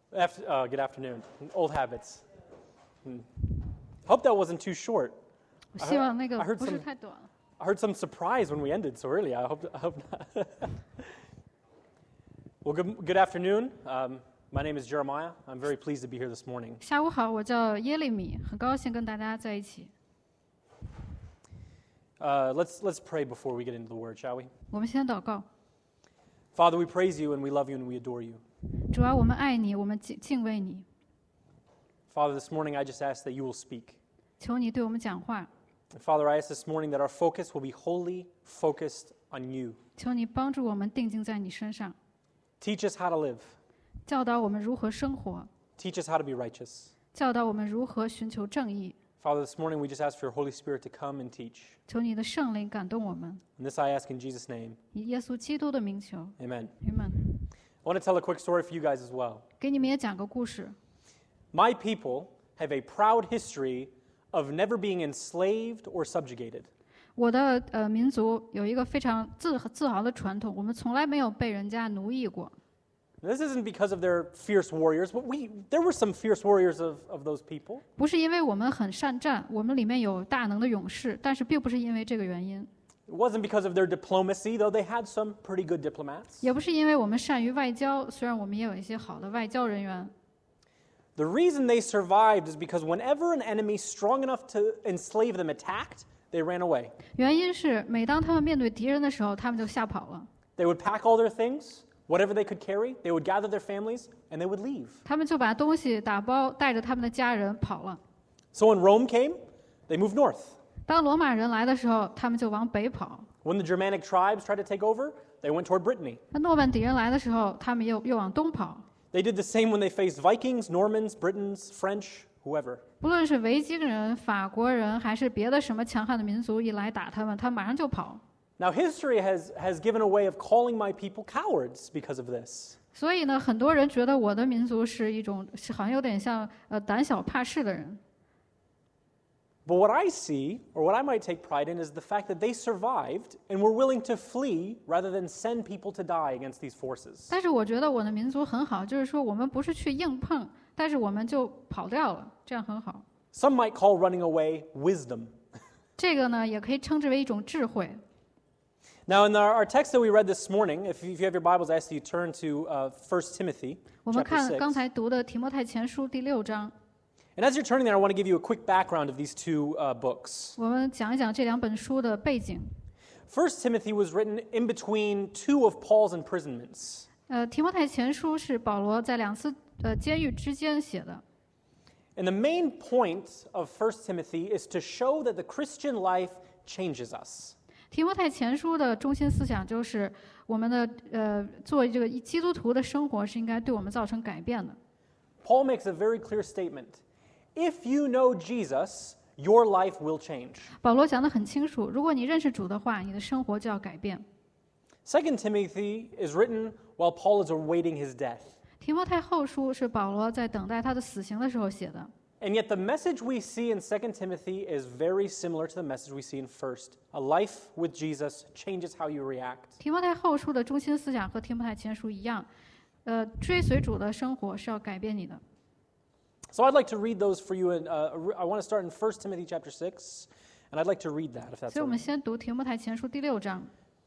Good afternoon. Old habits. Hope that wasn't too short. 我希望那个 I heard 不是 some- 太短了。 I heard some surprise when we ended so early. I hope not. Well, good afternoon. My name is Jeremiah. I'm very pleased to be here this morning. 下午好，我叫耶利米，很高兴跟大家在一起。 Let's pray before we get into the word, shall we? 我们先祷告， Father, we praise you and we love you and we adore you. 主啊，我们爱你，我们敬畏你， Father, this morning I just ask that you will speak. 求你对我们讲话， And Father, I ask this morning that our focus will be wholly focused on you. 求你帮助我们定睛在你身上， Teach us how to live. 教导我们如何生活， Teach us how to be righteous. 教导我们如何寻求正义。 Father, this morning we just ask for your Holy Spirit to come and teach. 求你的圣灵感动我们， And this I ask in Jesus' name. 以耶稣基督的名求 Amen. ，Amen。 I want to tell a quick story for you guys as well. 给你们也讲个故事。 My people have a proud history of never being enslaved or subjugated. 我的民族有一个非常自豪的传统，我们从来没有被人家奴役过。 This isn't because of their fierce warriors, but there were some fierce warriors of those people. 不是因为我们很善战，我们里面有大能的勇士，但是并不是因为这个原因， It wasn't because of their diplomacy, though they had some pretty good diplomats. 也不是因为我们善于外交，虽然我们也有一些好的外交人员。 The reason they survived is because whenever an enemy strong enough to enslave them attacked, they ran away. 原因是每当他们面对敌人的时候，他们就吓跑了。 They would pack all their things, whatever they could carry, they would gather their families, and they would leave. 他们就把东西打包，带着他们的家人跑了。 So when Rome came, they moved north. 当罗马人来的时候，他们就往北跑； When the Germanic tribes tried to take over, they went toward Brittany. 那诺曼底人来的时候，他们又往东跑。 They did the same when they faced Vikings, Normans, Britons, French, whoever. 不论是维京人、法国人，还是别的什么强悍的民族一来打他们，他们马上就跑。 Now, history has given a way of calling my people cowards because of this. 所以呢，很多人觉得我的民族是一种好像有点像胆小怕事的人。 But what I see, or what I might take pride in, is the fact that they survived and were willing to flee rather than send people to die against these forces. 但是我觉得我的民族很好，就是说我们不是去硬碰，但是我们就跑掉了，这样很好。 Some might call running away wisdom. 这个呢，也可以称之为一种智慧。 Now, in our text that we read this morning, if you have your Bibles, I ask you to turn to 1 Timothy 我们 chapter 看刚 6. 才读的提摩太前书第6章， And as you're turning there, I want to give you a quick background of these two books. 我们讲一讲这两本书的背景。 1 Timothy was written in between two of Paul's imprisonments. 提摩太前书是保罗在2次监狱之间写的。 And the main point of 1 Timothy is to show that the Christian life changes us. 提摩太前书的中心思想就是我们的做这个基督徒的生活是应该对我们造成改变的。 Paul makes a very clear statement. If you know Jesus, your life will change. 保罗讲得很清楚，如果你认识主的话，你的生活就要改变。 2 Timothy is written while Paul is awaiting his death. 提摩太后书是保罗在等待他的死刑的时候写的。 And yet the message we see in 2 Timothy is very similar to the message we see in 1. A life with Jesus changes how you react. 提摩太后书的中心思想和提摩太前书一样，追随主的生活是要改变你的。 So I'd like to read those for you. I want to start in 1 Timothy chapter 6, and I'd like to read that, if that's 所以我们 okay. 先读提摩太前书第6章。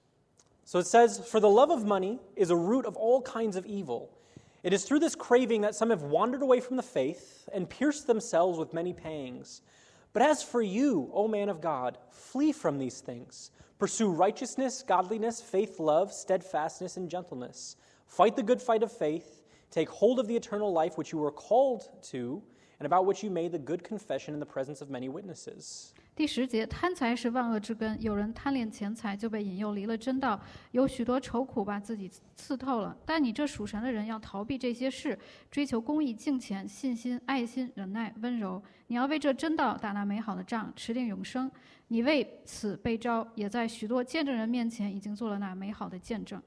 So it says, For the love of money is a root of all kinds of evil. It is through this craving that some have wandered away from the faith and pierced themselves with many pangs. But as for you, O man of God, flee from these things. Pursue righteousness, godliness, faith, love, steadfastness, and gentleness. Fight the good fight of faith. Take hold of the eternal life which you were called to, and about which you made the good confession in the presence of many witnesses. 第10节，贪财是万恶之根，有人贪恋钱财，就被引诱离了真道，有许多愁苦把自己刺透了。但你这属神的人要逃避这些事，追求公义、敬虔、信心、爱心、忍耐、温柔。你要为这真道打那美好的仗，持定永生。你为此被召，也在许多见证人面前已经做了那美好的见证。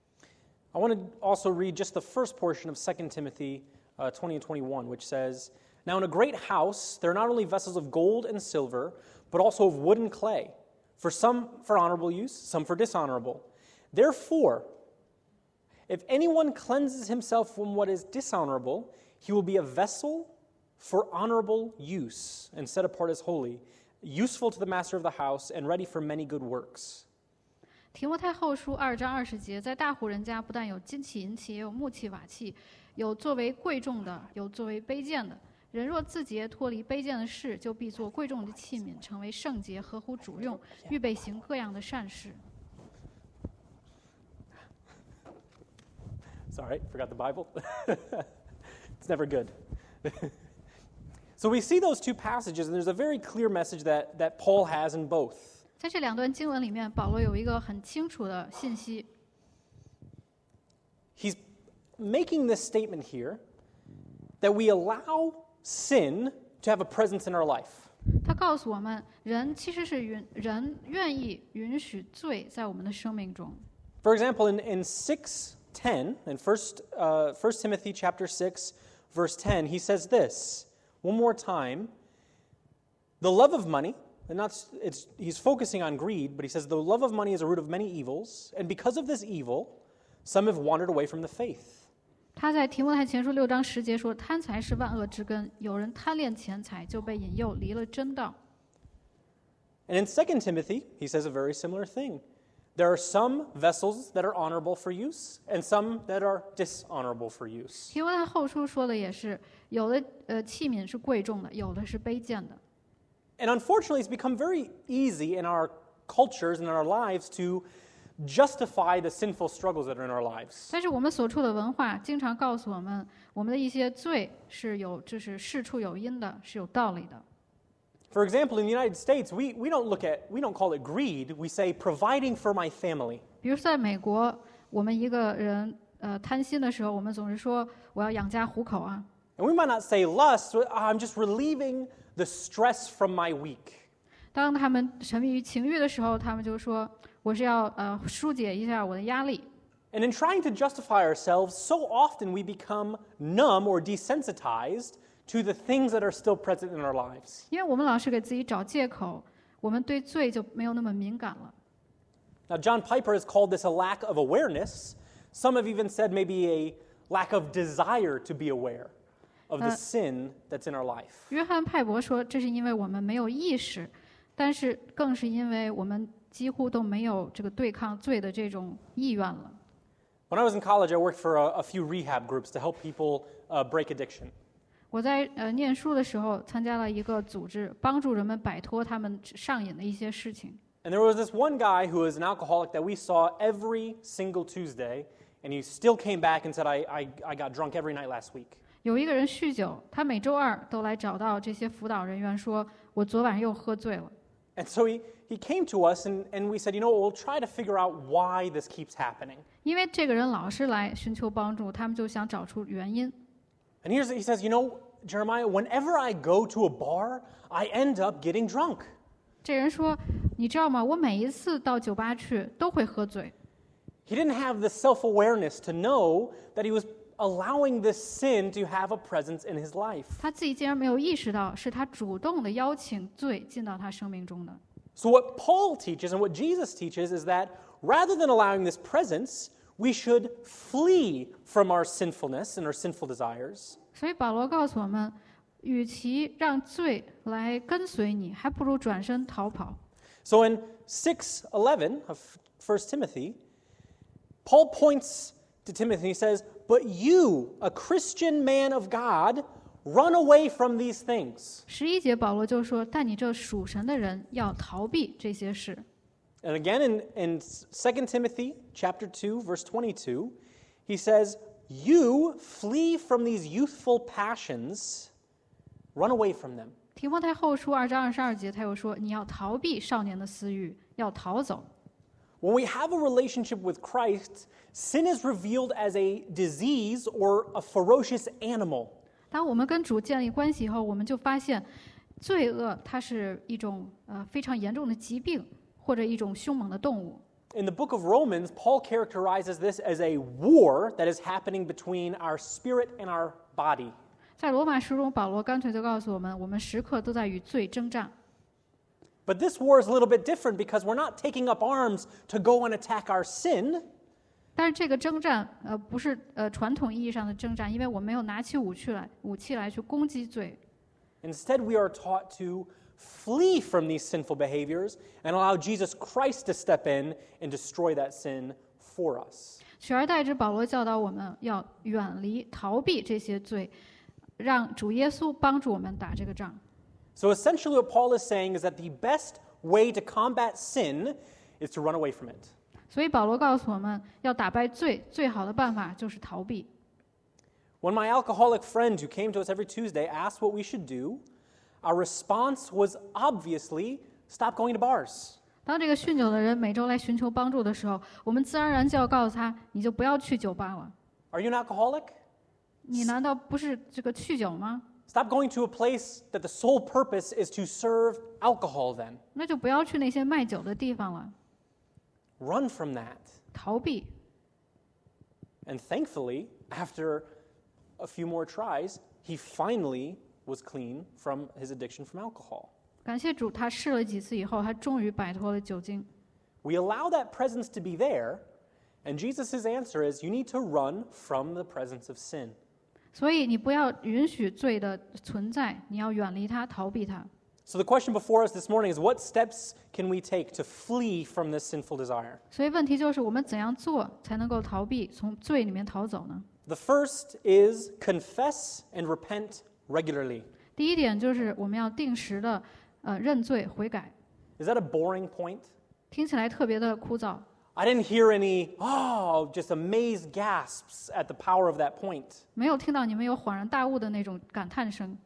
I want to also read just the first portion of 2 Timothy 20 and 21, which says, Now in a great house there are not only vessels of gold and silver, but also of wood and clay, some for honorable use, some for dishonorable. Therefore, if anyone cleanses himself from what is dishonorable, He will be a vessel for honorable use and set apart as holy, useful to the master of the house and ready for many good works. 提摩太后书2章20节，在大户人家不但有金器银器，也有木器瓦器，有作为贵重的，有作为卑贱的。人若自洁，脱离卑贱的事，就必做贵重的器皿，成为圣洁，合乎主用，预备行各样的善事。 Sorry, forgot the Bible. It's never good. So we see those two passages, and there's a very clear message that Paul has in both. 在这两段经文里面，保罗有一个很清楚的信息。 He's making this statement here that we allow sin to have a presence in our life. 他告诉我们，人其实是人愿意允许罪在我们的生命中。 For example, in 6:10, in 1 Timothy chapter 6, verse 10, he says this, one more time, the love of money, and he's focusing on greed, but he says the love of money is a root of many evils, and because of this evil, some have wandered away from the faith. 他在提摩太前书6章10节说：“贪财是万恶之根，有人贪恋钱财，就被引诱离了真道。” And in 2 Timothy, he says a very similar thing. There are some vessels that are honorable for use, and some that are dishonorable for use. 提摩太后书说的也是，有的器皿是贵重的，有的是卑贱的。 And unfortunately, it's become very easy in our cultures and in our lives to justify the sinful struggles that are in our lives. 但是我们所处的文化经常告诉我们，我们的一些罪就是事出有因的，是有道理的。 For example, in the United States, we don't call it greed. We say providing for my family. 比如在美国，我们一个人贪心的时候，我们总是说我要养家糊口啊。 And we might not say lust. I'm just relieving the stress from my week. 当他们沉迷于情欲的时候，他们就说我是要疏解一下我的压力。 And in trying to justify ourselves, so often we become numb or desensitized to the things that are still present in our lives. 因为我们老是给自己找借口，我们对罪就没有那么敏感了。 Now, John Piper has called this a lack of awareness. Some have even said maybe a lack of desire to be aware of the sin that's in our life. 约翰派伯说，这是因为我们没有意识，但是更是因为我们几乎都没有这个对抗罪的这种意愿了。 When I was in college, I worked for a few rehab groups to help people break addiction. 我在念书的时候参加了一个组织，帮助人们摆脱他们上瘾的一些事情。 And there was this one guy who was an alcoholic that we saw every single Tuesday, and he still came back and said, I got drunk every night last week. 有一个人酗酒，他每周二都来找到这些辅导人员说，我昨晚又喝醉了。 And so he came to us, and we said, we'll try to figure out why this keeps happening. 因为这个人老是来寻求帮助，他们就想找出原因。 And he says, Jeremiah, whenever I go to a bar, I end up getting drunk. 这人说，你知道吗？我每一次到酒吧去都会喝醉。 He didn't have the self-awareness to know that he was allowing this sin to have a presence in his life. 他自己竟然没有意识到，是他主动的邀请罪进到他生命中的。 So what Paul teaches and what Jesus teaches is that rather than allowing this presence, we should flee from our sinfulness and our sinful desires. 所以保罗告诉我们，与其让罪来跟随你，还不如转身逃跑。 So in 6:11 of 1 Timothy, Paul points to Timothy and he says, "But you, a Christian man of God, run away from these things." 11节保罗就说：“但你这属神的人要逃避这些事。” And again in 2 Timothy chapter 2, verse 22, he says, "You flee from these youthful passions, run away from them." 提摩太后书2章22节，他又说：“你要逃避少年的私欲，要逃走。” When we have a relationship with Christ, sin is revealed as a disease or a ferocious animal. 当我们跟主建立关系以后，我们就发现，罪恶它是一种非常严重的疾病，或者一种凶猛的动物。 In the book of Romans, Paul characterizes this as a war that is happening between our spirit and our body. 在罗马书中，保罗干脆就告诉我们，我们时刻都在与罪征战。 But this war is a little bit different because we're not taking up arms to go and attack our sin. 但是这个征战不是传统意义上的征战，因为我没有拿起武器来去攻击罪。 Instead, we are taught to flee from these sinful behaviors and allow Jesus Christ to step in and destroy that sin for us. 取而代之，保罗教导我们要远离、逃避这些罪，让主耶稣帮助我们打这个仗。 So essentially what Paul is saying is that the best way to combat sin is to run away from it. 所以保罗告诉我们要打败罪，最好的办法就是逃避。 When my alcoholic friend who came to us every Tuesday asked what we should do, our response was obviously stop going to bars. 当这个酗酒的人每周来寻求帮助的时候，我们自然而然就要告诉他，你就不要去酒吧了。 Are you an alcoholic? 你难道不是这个酗酒吗？ Stop going to a place that the sole purpose is to serve alcohol then. 那就不要去那些卖酒的地方了， Run from that. 逃避。 And thankfully, after a few more tries, he finally was clean from his addiction from alcohol. 感谢主，他试了几次以后，他终于摆脱了酒精。 We allow that presence to be there, and Jesus' answer is you need to run from the presence of sin. 所以你不要允许罪的存在，你要远离它，逃避它。 So the question before us this morning is what steps can we take to flee from this sinful desire? 所以问题就是我们怎样做才能够逃避从罪里面逃走呢？ The first is confess and repent regularly. 第一点就是我们要定时的认罪悔改。 Is that a boring point? 听起来特别的枯燥。 I didn't hear any, just amazed gasps at the power of that point. 没有听到你们有恍然大悟的那种感叹声。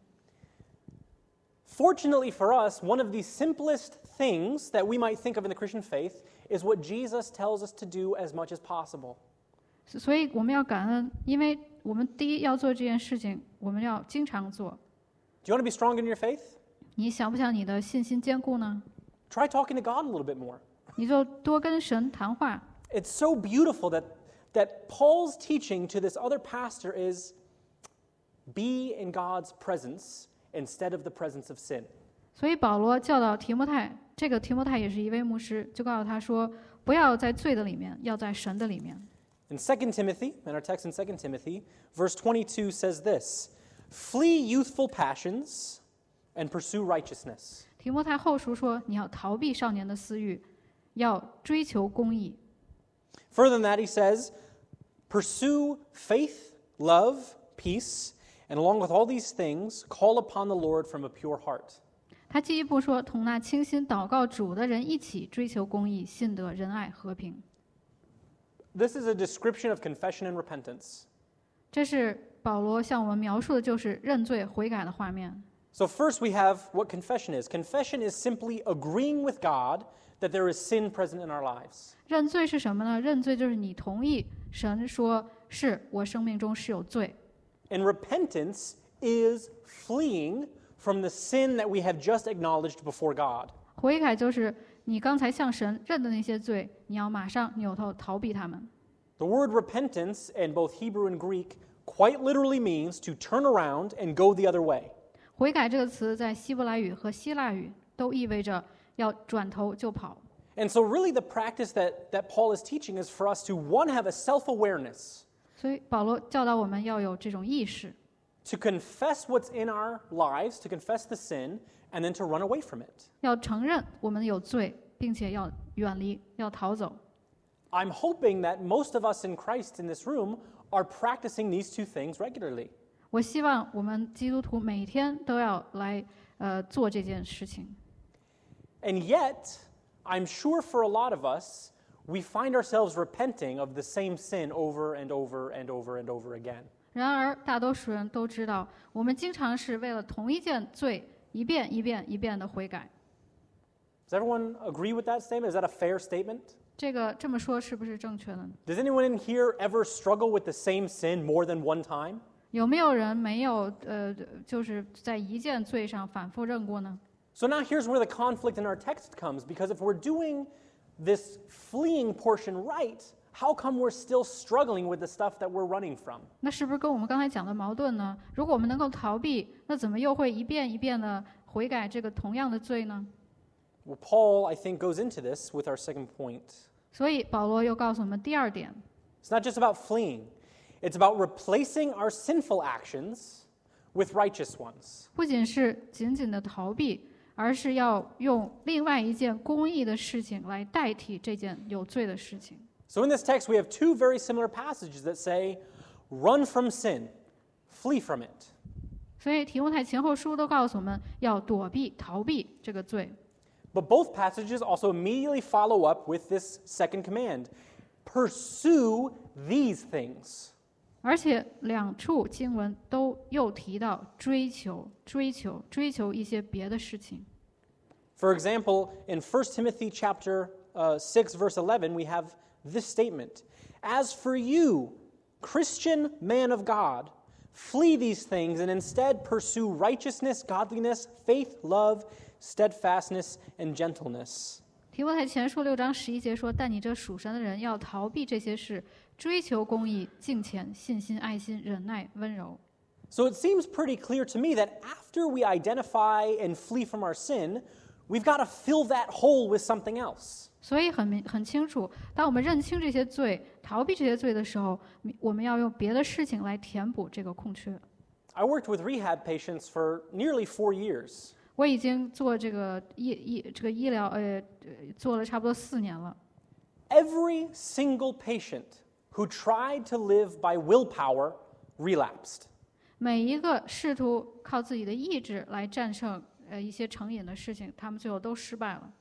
Fortunately for us, one of the simplest things that we might think of in the Christian faith is what Jesus tells us to do as much as possible. 所以我们要感恩，因为我们第一要做这件事情，我们要经常做。 Do you want to be strong in your faith? 你想不想你的信心坚固呢？ Try talking to God a little bit more. 你就多跟神谈话。 It's so beautiful that Paul's teaching to this other pastor is be in God's presence instead of the presence of sin. 所以保罗教导提摩太，这个提摩太也是一位牧师，就告诉他说，不要在罪的里面，要在神的里面。 In 2 Timothy, in our text in 2 Timothy, verse 22 says this, flee youthful passions and pursue righteousness. 提摩太后书说，你要逃避少年的私欲，要追求公义。 Further than that, he says, pursue faith, love, peace, and along with all these things, call upon the Lord from a pure heart. 他进一步说，同那倾心祷告主的人一起追求公义、信德、仁爱、和平。 This is a description of confession and repentance. 这是保罗向我们描述的，就是认罪悔改的画面。 So first we have what confession is. Confession is simply agreeing with God that there is sin present in our lives. 认罪是什么呢？认罪就是你同意神说是我生命中是有罪。 And repentance is fleeing from the sin that we have just acknowledged before God. 悔改就是你刚才向神认的那些罪，你要马上扭头逃避他们。 The word repentance in both Hebrew and Greek quite literally means to turn around and go the other way. 悔改这个词在希伯来语和希腊语都意味着要转头就跑。 And so really the practice that Paul is teaching is for us to, one, have a self-awareness, 所以保罗教导我们要有这种意识， to confess what's in our lives, to confess the sin, and then to run away from it. 要承认我们有罪，并且要远离，要逃走。 I'm hoping that most of us in Christ in this room are practicing these two things regularly. 我希望我们基督徒每天都要来做这件事情。 And yet, I'm sure for a lot of us, we find ourselves repenting of the same sin over and over and over and over again. 然而，大多数人都知道，我们经常是为了同一件罪，一遍一遍一遍的悔改。 Does everyone agree with that statement? Is that a fair statement? 这么说是不是正确的呢？ Does anyone in here ever struggle with the same sin more than one time? 有没有人没有就是在一件罪上反复认过呢？ So now here's where the conflict in our text comes, because if we're doing this fleeing portion right, how come we're still struggling with the stuff that we're running from? 那是不是跟我们刚才讲的矛盾呢？如果我们能够逃避，那怎么又会一遍一遍的悔改这个同样的罪呢？ Well, Paul, I think, goes into this with our second point. 所以保罗又告诉我们第二点， It's not just about fleeing. It's about replacing our sinful actions with righteous ones. 不仅是紧紧的逃避，而是要用另外一件公义的事情来代替这件有罪的事情。 So in this text, we have two very similar passages that say, run from sin, flee from it. 所以提摩太前后书都告诉我们要躲避、逃避这个罪。 But both passages also immediately follow up with this second command, pursue these things. 而且两处经文都又提到追求一些别的事情。 For example, in 1 Timothy chapter 6, verse 11, we have this statement. As for you, Christian man of God, flee these things and instead pursue righteousness, godliness, faith, love, steadfastness, and gentleness. 提摩太前书6章11节说：“但你这属神的人要逃避这些事，追求公义、敬虔、信心、爱心、忍耐、温柔。” So it seems pretty clear to me that after we identify and flee from our sin, we've got to fill that hole with something else. 所以很清楚，当我们认清这些罪、逃避这些罪的时候，我们要用别的事情来填补这个空缺。 I worked with rehab patients for nearly 4 years. 我已经做这个医疗做了差不多4年了。 Every single patient who tried to live by willpower relapsed. 每一个试图靠自己的意志来战胜一些成瘾的事情，他们最后都失败了。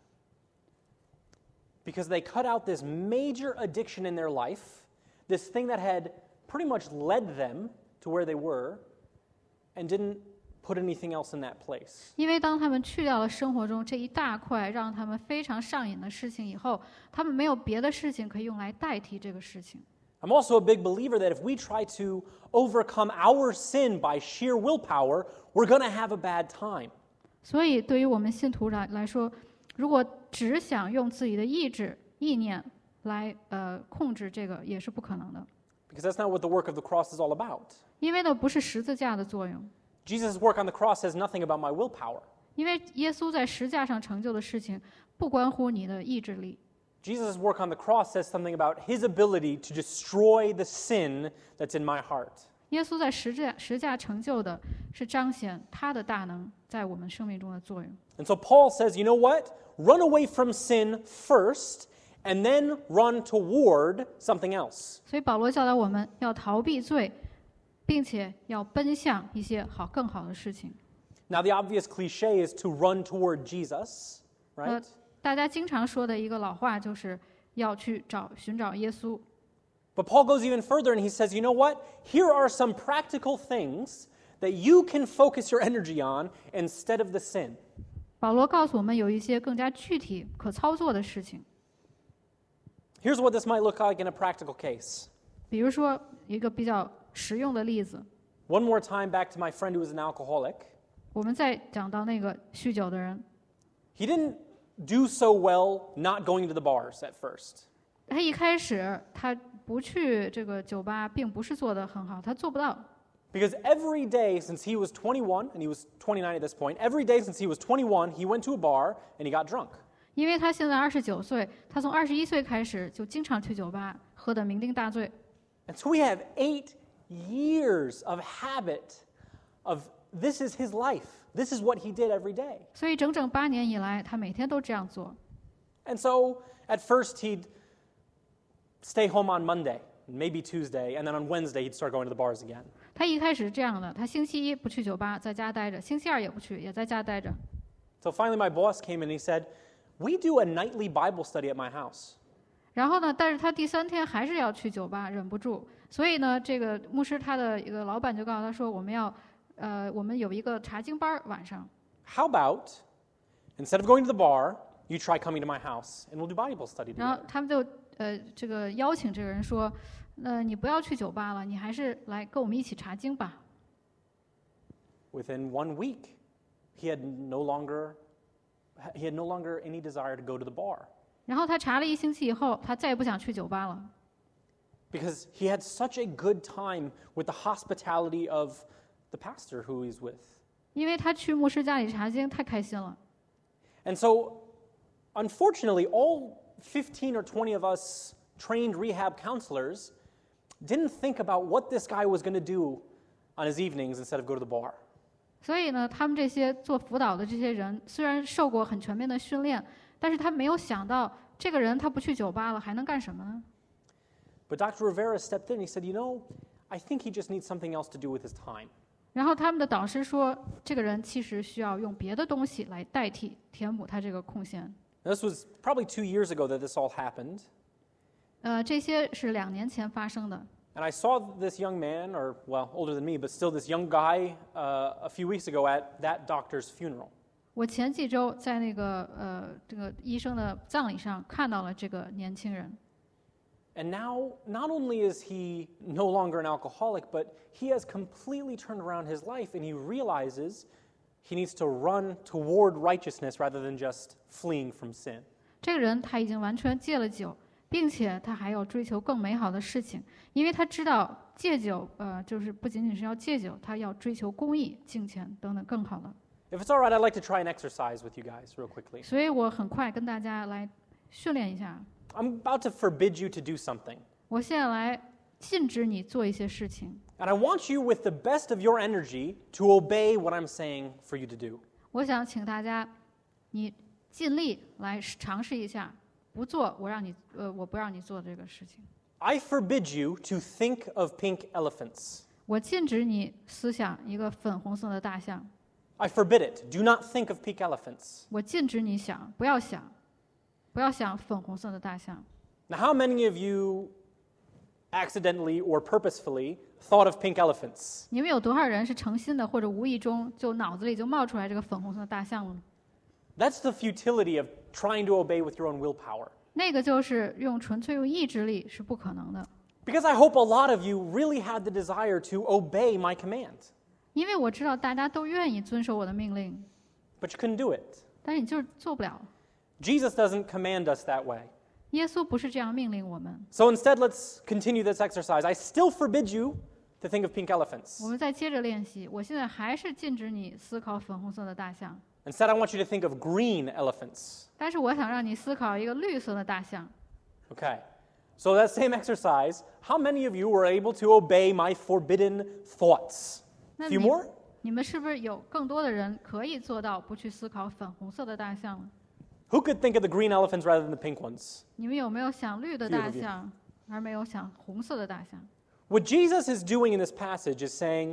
Because they cut out this major addiction in their life, this thing that had pretty much led them to where they were, and didn't put anything else in that place. 因为当他们去掉了生活中这一大块让他们非常上瘾的事情以后，他们没有别的事情可以用来代替这个事情。 I'm also a big believer that if we try to overcome our sin by sheer willpower, we're going to have a bad time. 所以对于我们信徒来说，如果只想用自己的意念来控制这个，也是不可能的。 Because that's not what the work of the cross is all about. 因为那不是十字架的作用。 Jesus' work on the cross says nothing about my willpower. 因为耶稣在十字架上成就的事情，不关乎你的意志力。 Jesus' work on the cross says something about his ability to destroy the sin that's in my heart. 耶稣在十字架成就的是彰显他的大能在我们生命中的作用。 And so Paul says, you know what? Run away from sin first, and then run toward something else. 所以保罗教导我们要逃避罪，并且要奔向一些更好的事情。 Now, the obvious cliche is to run toward Jesus, right? 大家经常说的一个老话就是要去寻找耶稣。 But Paul goes even further and he says, you know what? Here are some practical things that you can focus your energy on instead of the sin. 保罗告诉我们有一些更加具体可操作的事情。 Here's what this might look like in a practical case. 比如说一个比较实用的例子。 One more time back to my friend who was an alcoholic. 我们再讲到那个酗酒的人。 He didn't do so well not going to the bars at first. 他一开始他不去这个酒吧，并不是做得很好，他做不到。 Because every day since he was 21, and he was 29 at this point, every day since he was 21, he went to a bar and he got drunk. 因为他现在29岁，他从21岁开始就经常去酒吧，喝得酩酊大醉。 And so we have 8 years of habit of this is his life. This is what he did every day. 所以整整8年以来，他每天都这样做。 And so at first he'd stay home on Monday, maybe Tuesday, and then on Wednesday he'd start going to the bars again. 他一开始这样的，他星期一不去酒吧，在家待着；星期二也不去，也在家待着。 So finally my boss came in and he said, "We do a nightly Bible study at my house." 然后呢，但是他第3天还是要去酒吧，忍不住。所以呢，这个牧师他的一个老板就告诉他说，我们有一个查经班晚上。 How about instead of going to the bar, you try coming to my house and we'll do Bible study 然后 together. 他们就这个邀请这个人说，你不要去酒吧了，你还是来跟我们一起查经吧。 Within 1 week, he had no longer any desire to go to the bar. 然后他查了1星期以后，他再也不想去酒吧了。 Because he had such a good time with the hospitality of the pastor who he's with. 因为他去牧师家里查经太开心了。 And so, unfortunately, all 15 or 20 of us trained rehab counselors didn't think about what this guy was going to do on his evenings instead of go to the bar. 所以呢，他们这些做辅导的这些人，虽然受过很全面的训练，但是他没有想到这个人他不去酒吧了，还能干什么呢？ But Dr. Rivera stepped in. He said, I think he just needs something else to do with his time. 然后他们的导师说，这个人其实需要用别的东西来代替填补他这个空闲。 This was probably 2 years ago that this all happened. 这些是2年前发生的。 And I saw this young man, or older than me, but still this young guy, a few weeks ago at that doctor's funeral. 我前几周在那个这个医生的葬礼上看到了这个年轻人。 And now, not only is he no longer an alcoholic, but he has completely turned around his life, and he realizes he needs to run toward righteousness rather than just fleeing from sin. 这个人他已经完全戒了酒，并且他还要追求更美好的事情，因为他知道戒酒，就是不仅仅是要戒酒，他要追求公义、敬虔等等更好的。 If it's all right, I'd like to try an exercise with you guys real quickly. 所以我很快跟大家来训练一下。 I'm about to forbid you to do something. 我现在来禁止你做一些事情。 And I want you, with the best of your energy, to obey what I'm saying for you to do. 我想请大家，你尽力来尝试一下，不做我不让你做这个事情。 I forbid you to think of pink elephants. 我禁止你思想一个粉红色的大象。 I forbid it. Do not think of pink elephants. 我禁止你想，不要想粉红色的大象。 Now, how many of you accidentally or purposefully thought of pink elephants? 你们有多少人是诚心的或者无意中就脑子里就冒出来这个粉红色的大象了呢？ That's the futility of trying to obey with your own willpower. 那个就是纯粹用意志力是不可能的。 Because I hope a lot of you really had the desire to obey my command. 因为我知道大家都愿意遵守我的命令， But you couldn't do it. 但是你就是做不了。 Jesus doesn't command us that way. 耶稣不是这样命令我们。 So instead, let's continue this exercise. I still forbid you to think of pink elephants. 我们再接着练习。我现在还是禁止你思考粉红色的大象， Instead, I want you to think of green elephants. 但是我想让你思考一个绿色的大象。 Okay. So that same exercise, how many of you were able to obey my forbidden thoughts? 那 A few more? 你们是不是有更多的人可以做到不去思考粉红色的大象呢？ Who could think of the green elephants rather than the pink ones? 你们有没有想绿的 Few 大 of you. 象，而没有想红色的大象？ What Jesus is doing in this passage is saying,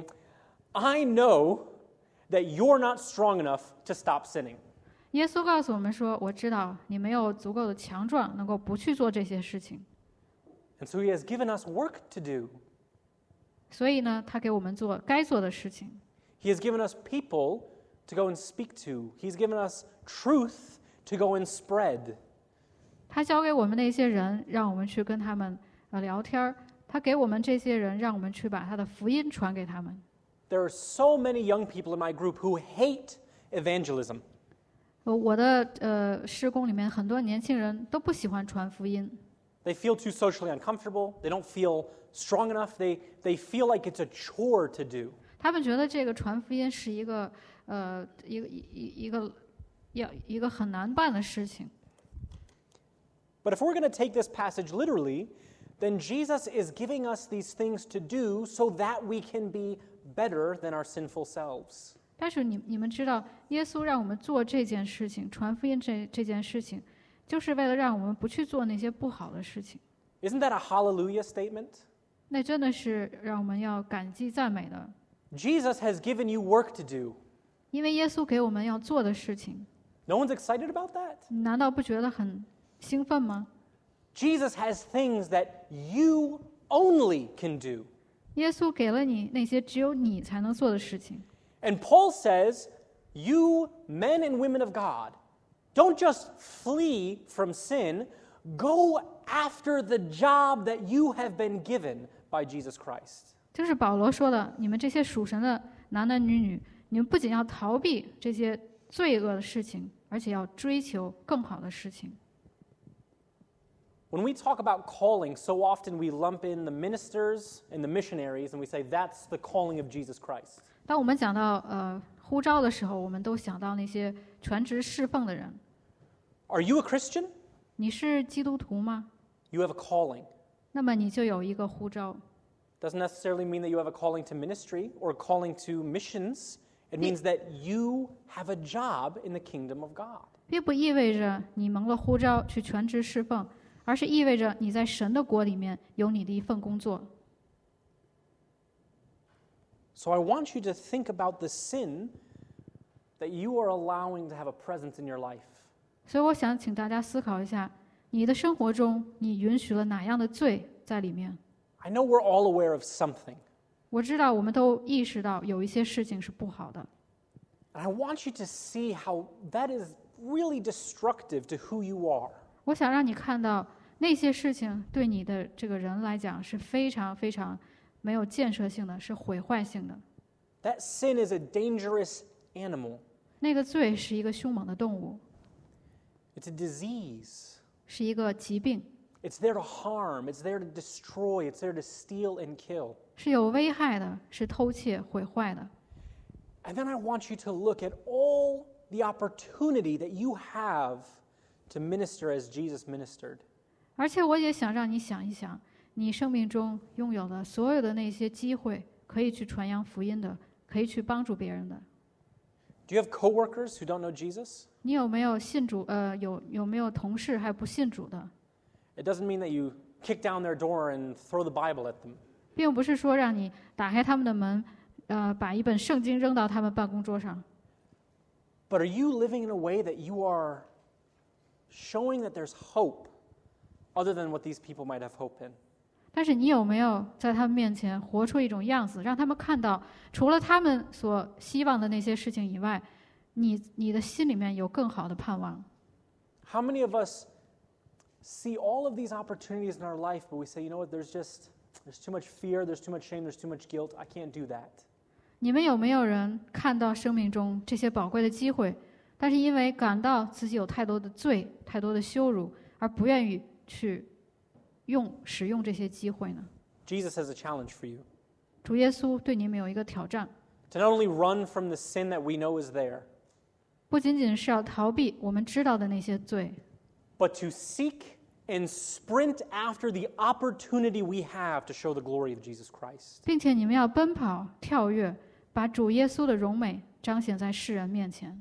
I know that you're not strong enough to stop sinning. 耶稣告诉我们说：“我知道你没有足够的强壮，能够不去做这些事情。 And so he has given us work to do. 所以呢，他给我们做该做的事情。 He has given us people to go and speak to. He's given us truth to go and spread. 他交给我们那些人，让我们去跟他们聊天儿。他给我们这些人，让我们去把他的福音传给他们。 There are so many young people in my group who hate evangelism. 我的施工里面很多年轻人都不喜欢传福音， They feel too socially uncomfortable. They don't feel strong enough. They feel like it's a chore to do. 他们觉得这个传福音是一个一个很难办的事情。 But if we're going to take this passage literally, then Jesus is giving us these things to do so that we can be better than our sinful selves. 但是你们知道，耶稣让我们做这件事情，传福音这件事情，就是为了让我们不去做那些不好的事情。 Isn't that a hallelujah statement? 那真的是让我们要感激赞美的， Jesus has given you work to do. 因为耶稣给我们要做的事情， No one's excited about that? 你难道不觉得很兴奋吗？ Jesus has things that you only can do. 耶稣给了你那些只有你才能做的事情。 And Paul says, you men and women of God, don't just flee from sin, go after the job that you have been given by Jesus Christ. 这是保罗说的，你们这些属神的男男女女，你们不仅要逃避这些罪恶的事情，而且要追求更好的事情。 When we talk about calling, so often we lump in the ministers and the missionaries and we say that's the calling of Jesus Christ. 当我们讲到呼召的时候，我们都想到那些全职侍奉的人。 Are you a Christian? 你是基督徒吗？ You have a calling. 那么你就有一个呼召。 Doesn't necessarily mean that you have a calling to ministry or a calling to missions. It means that you have a job in the kingdom of God. 并不意味着你蒙了呼召去全职侍奉，而是意味着你在神的国里面有你的一份工作。 So I want you to think about the sin that you are allowing to have a presence in your life. 所以我想请大家思考一下，你的生活中你允许了哪样的罪在里面？ I know we're all aware of something. 我知道我们都意识到有一些事情是不好的， And I want you to see how that is really destructive to who you are. 我想让你看到那些事情对你的这个人来讲是非常非常没有建设性的，是毁坏性的。 That sin is a dangerous animal. 那个罪是一个凶猛的动物， It's a disease. 是一个疾病， It's there to harm. It's there to destroy. It's there to steal and kill. 是有危害的，是偷窃毁坏的。 And then I want you to look at all the opportunity that you have to minister as Jesus ministered. 而且我也想让你想一想，你生命中拥有的所有的那些机会，可以去传扬福音的，可以去帮助别人的。 Do you have coworkers who don't know Jesus? 你有没有信主？有没有同事还不信主的？ It doesn't mean that you kick down their door and throw the Bible at them. 并不是说让你打开他们的门，把一本圣经扔到他们办公桌上。 But are you living in a way that you are showing that there's hope other than what these people might have hope in? 但是你有没有在他们面前活出一种样子，让他们看到，除了他们所希望的那些事情以外，你的心里面有更好的盼望？ How many of us see all of these opportunities in our life, but we say, you know what, there's too much fear, there's too much shame, there's too much guilt, I can't do that. 你们有没有人看到生命中这些宝贵的机会，但是因为感到自己有太多的罪、太多的羞辱，而不愿意去使用这些机会呢？ Jesus has a challenge for you. 主耶稣对你们有一个挑战， To not only run from the sin that we know is there, 不仅仅是要逃避我们知道的那些罪， but to seek and sprint after the opportunity we have to show the glory of Jesus Christ. 并且你们要奔跑、跳跃，把主耶稣的荣美彰显在世人面前。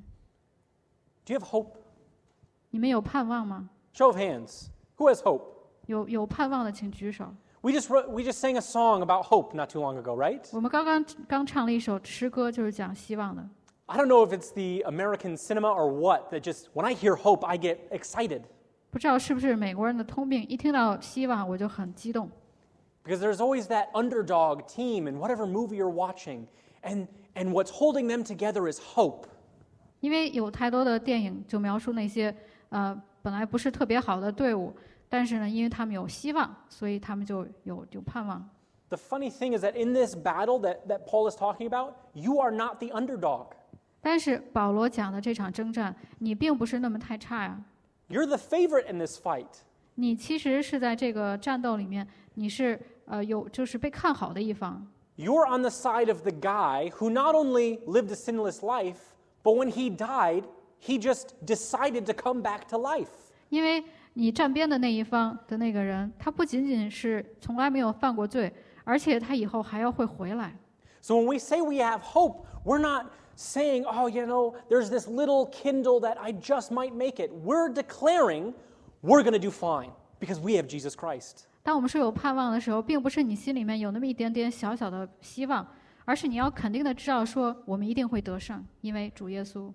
Do you have hope? 你们有盼望吗？ Show of hands. Who has hope? 有盼望的请举手。 We just sang a song about hope not too long ago, right? 我们刚唱了一首诗歌，就是讲希望的。 I don't know if it's the American cinema or what, that just, when I hear hope, I get excited. 不知道是不是美国人的通病，一听到希望我就很激动。 Because there's always that underdog team in whatever movie you're watching, and what's holding them together is hope. 因为有太多的电影就描述那些本来不是特别好的队伍，但是呢，因为他们有希望，所以他们就有盼望。 The funny thing is that in this battle that Paul is talking about, you are not the underdog. 但是保罗讲的这场征战，你并不是那么太差呀。 You're the favorite in this fight. 你其实是在这个战斗里面，你是就是被看好的一方。 You're on the side of the guy who not only lived a sinless life, but when he died, he just decided to come back to life. 因为你站边的那一方的那个人，他不仅仅是从来没有犯过罪，而且他以后还要会回来。 So when we say we have hope, we're not saying, oh, you know, there's this little kindle that I just might make it. We're declaring we're going to do fine because we have Jesus Christ. 当我们说有盼望的时候，并不是你心里面有那么一点点小小的希望，而是你要肯定的知道说，我们一定会得胜，因为主耶稣。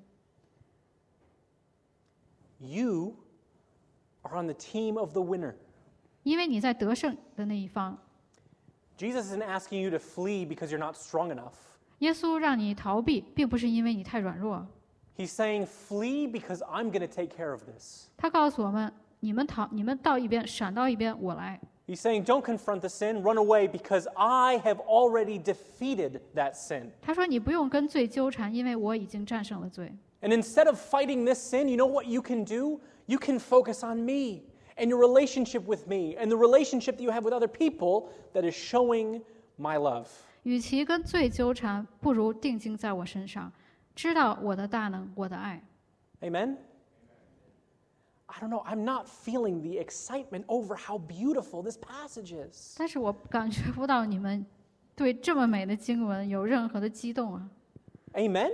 You are on the team of the winner. 因为你在得胜的那一方。 Jesus isn't asking you to flee because you're not strong enough. 耶稣让你逃避，并不是因为你太软弱， He's saying, flee because I'm going to take care of this. 他告诉我们：你们到一边，闪到一边，我来。 He's saying, don't confront the sin, run away because I have already defeated that sin. 他说：你不用跟罪纠缠，因为我已经战胜了罪。 And instead of fighting this sin, you know what you can do? You can focus on me and your relationship with me and the relationship that you have with other people that is showing my love. 与其跟罪纠缠，不如定睛在我身上，知道我的大能，我的爱。 Amen? I don't know, I'm not feeling the excitement over how beautiful this passage is. 但是我感觉不到你们对这么美的经文有任何的激动啊。 Amen?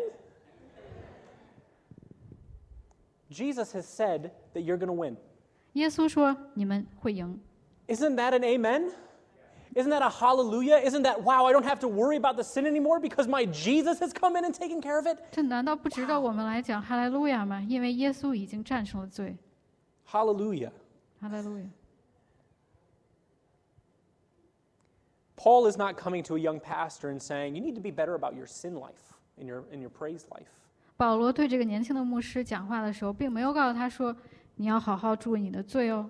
Jesus has said that you're going to win. 耶稣说你们会赢， Isn't that an amen? Isn't that a hallelujah? Isn't that, wow, I don't have to worry about the sin anymore because my Jesus has come in and taken care of it? 这难道不值得我们来讲哈利路亚吗？因为耶稣已经战胜了罪。 Hallelujah. 哈利路亚。 Paul is not coming to a young pastor and saying, you need to be better about your sin life and your praise life. 保罗对这个年轻的牧师讲话的时候，并没有告诉他说：“你要好好注意你的罪哦。”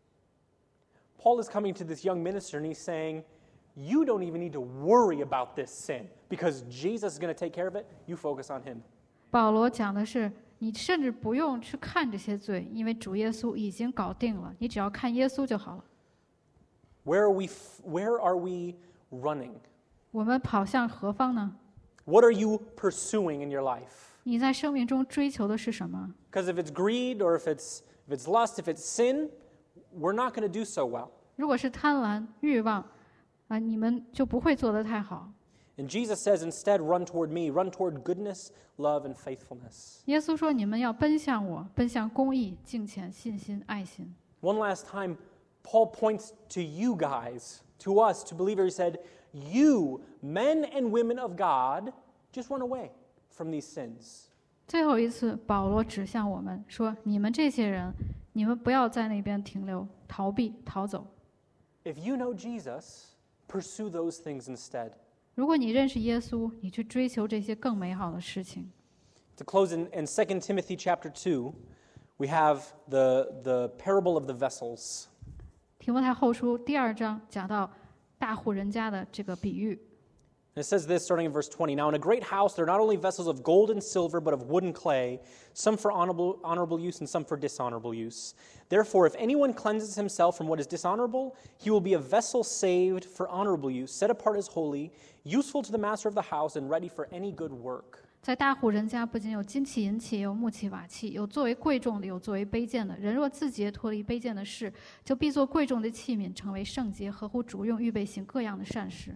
Paul is coming to this young minister and he's saying, you don't even need to worry about this sin because Jesus is going to take care of it. You focus on him. 保罗讲的是，你甚至不用去看这些罪，因为主耶稣已经搞定了，你只要看耶稣就好了。 Where are we running? 我们跑向何方呢？ What are you pursuing in your life? 你在生命中追求的是什么？ Because if it's greed or if it's lust, if it's sin, we're not going to do so well. 如果是贪婪、欲望，你们就不会做得太好。 And Jesus says, instead, run toward me, run toward goodness, love, and faithfulness. 耶稣说：“你们要奔向我，奔向公义、敬虔、信心、爱心。” One last time, Paul points to you guys, to us, to believers. He said, you, men and women of God, just run away from these sins. 最后一次，保罗指向我们说：“你们这些人，你们不要在那边停留、逃避、逃走。 If you know Jesus, pursue those things instead. 如果你认识耶稣，你去追求这些更美好的事情。” To close in 2 Timothy chapter 2, we have the parable of the vessels. 提摩太后书第2章讲到大户人家的这个比喻。 And it says this, starting in verse 20. Now in a great house there are not only vessels of gold and silver, but of wood and clay, some for honorable use and some for dishonorable use. Therefore, if anyone cleanses himself from what is dishonorable, he will be a vessel saved for honorable use, set apart as holy, useful to the master of the house, and ready for any good work. 在大户人家，不仅有金器、银器，也有木器、瓦器，有作为贵重的，有作为卑贱的。人若自洁，脱离卑贱的事，就必做贵重的器皿，成为圣洁，合乎主用，预备行各样的善事。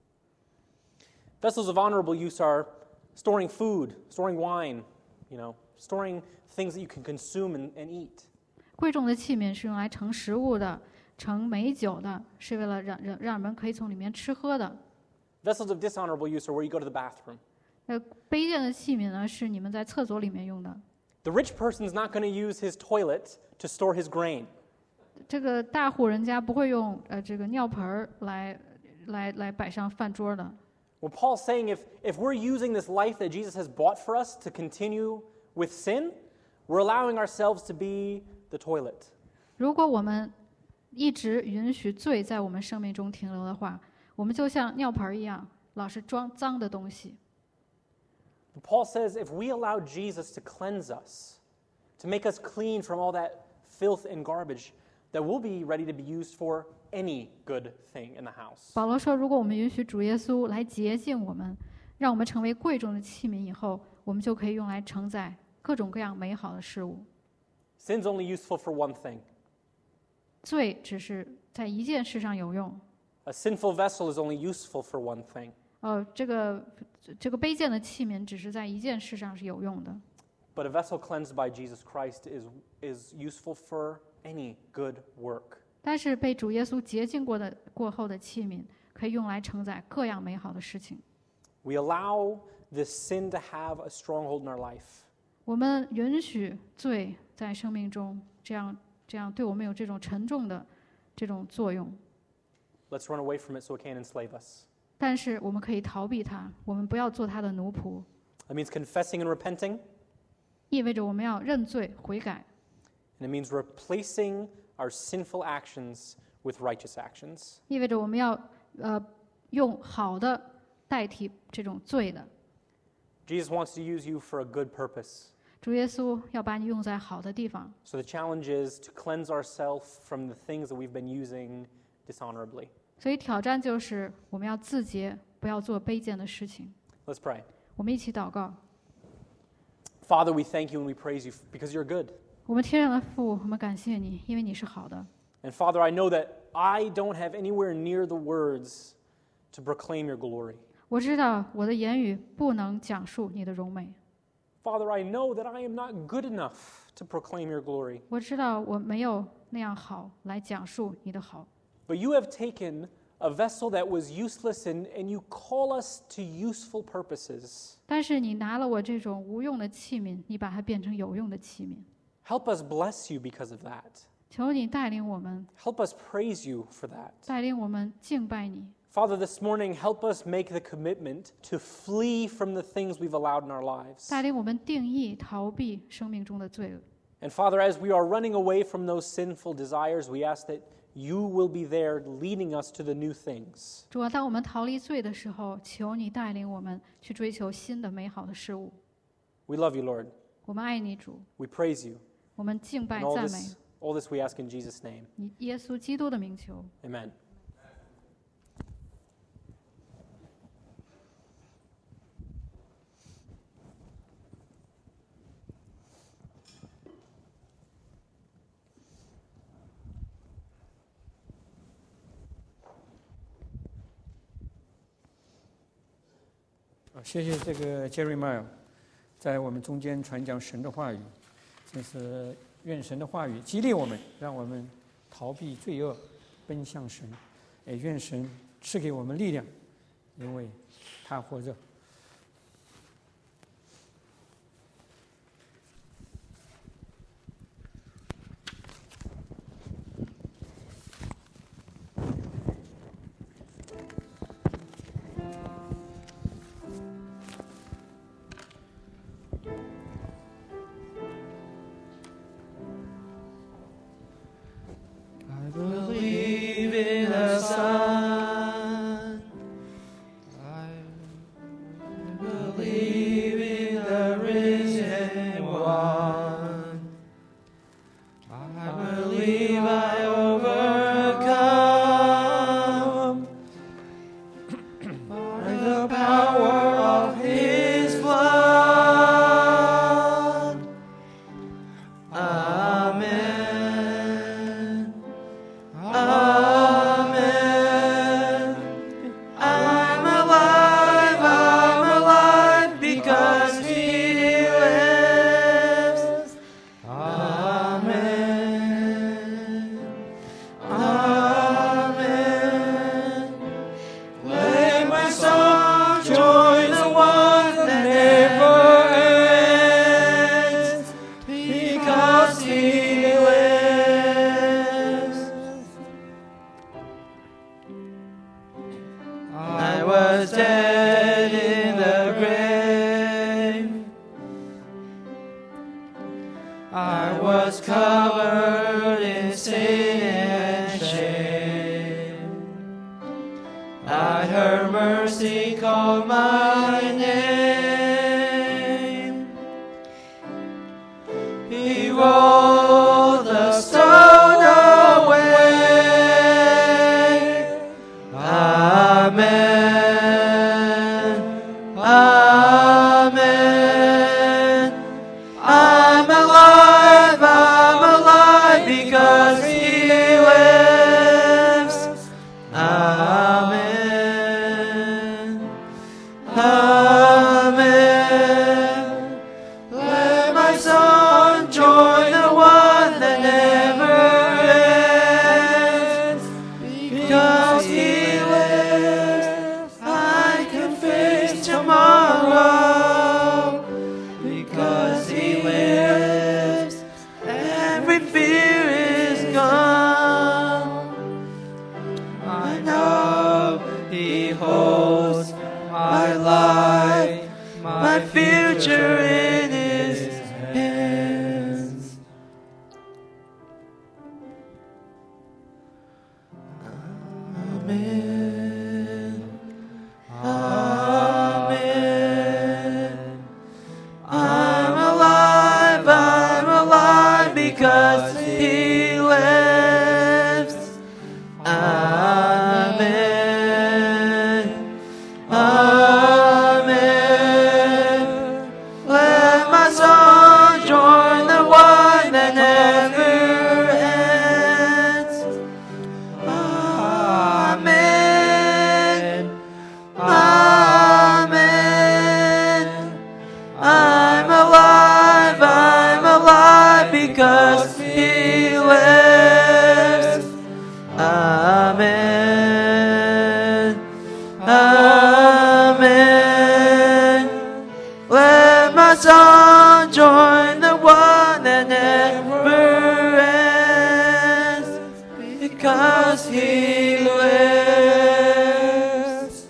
Vessels of honorable use are storing food, storing wine, storing things that you can consume and eat. 贵重的器皿是用来盛食物的，盛美酒的，是为了让人们可以从里面吃喝的。 Vessels of dishonorable use are where you go to the bathroom. 卑贱的器皿呢，是你们在厕所里面用的。 The rich person is not going to use his toilet to store his grain. 这个大户人家不会用这个尿盆儿来摆上饭桌的。 Well, Paul's saying if we're using this life that Jesus has bought for us to continue with sin, we're allowing ourselves to be the toilet. 如果我们一直允许罪在我们生命中停留的话，我们就像尿盆一样，老是装脏的东西。 But Paul says if we allow Jesus to cleanse us, to make us clean from all that filth and garbage, that we'll be ready to be used for any good thing in the house. 保罗说，如果我们允许主耶稣来洁净我们，让我们成为贵重的器皿以后，我们就可以用来承载各种各样美好的事物。 Sin's only useful for one thing. 罪只是在一件事上有用。 A sinful vessel is only useful for one thing. 这个卑贱的器皿只是在一件事上是有用的。 But a vessel cleansed by Jesus Christ is useful for any good work. 但是被主耶稣洁净过后的器皿，可以用来承载各样美好的事情。 We allow this sin to have a stronghold in our life. 我们允许罪在生命中这样对我们有这种沉重的这种作用。 Let's run away from it so it can't enslave us. 但是我们可以逃避它，我们不要做它的奴仆。 It means confessing and repenting. 意味着我们要认罪悔改， And it means replacing our sinful actions with righteous actions. 意味着我们要用好的代替这种罪的。 Jesus wants to use you for a good purpose. 主耶稣要把你用在好的地方， So the challenge is to cleanse ourselves from the things that we've been using dishonorably. 所以挑战就是我们要自洁，不要做卑贱的事情。 Let's pray. 我们一起祷告。 Father, we thank you and we praise you because you're good. 我们天上的父，我们感谢你，因为你是好的。 And Father, I know that I don't have anywhere near the words to proclaim your glory. 我知道我的言语不能讲述你的荣美， Father, I know that I am not good enough to proclaim your glory. 我知道我没有那样好来讲述你的好。 But you have taken a vessel that was useless and you call us to useful purposes. 但是你拿了我这种无用的器皿，你把它变成有用的器皿。 Help us bless you because of that. 求你带领我们， Help us praise you for that. 带领我们敬拜你。 Father, this morning, help us make the commitment to flee from the things we've allowed in our lives. 带领我们定义逃避生命中的罪恶。 And Father, as we are running away from those sinful desires, we ask that you will be there leading us to the new things. 主啊，当我们逃离罪的时候，求你带领我们去追求新的美好的事物。 We love you, Lord. 我们爱你，主， We praise you. 我们敬拜 And 赞美 all this we ask in Jesus' name. 你，耶稣基督的名求。 Amen. Jeremiah 谢谢这个 Jeremiah 在我们中间传讲神的话语，真是愿神的话语激励我们，让我们逃避罪恶，奔向神。也愿神赐给我们力量，因为他活着。 I believe in the Son. I believe in the risen One. I believe I overcome by the power of His blood. Amen. Amen. I'm alive because He lives. Amen. Amen. Let my soul join the one that never ends, because He lives. I was dead in the grave. I was covered in sin and shame. I heard mercy call my name. He rolled the stone away. Amen. Amen. I'm alive because He lives. Amen. Amen. Let my son join the one that never ends, because He lives. I can face tomorrow, because He lives. Every fear is gone. I know He holds my life, my future in His hands. Amen. Amen. I'm alive because He lives. Amen. Amen. Let our song join the one that never ends, because He lives.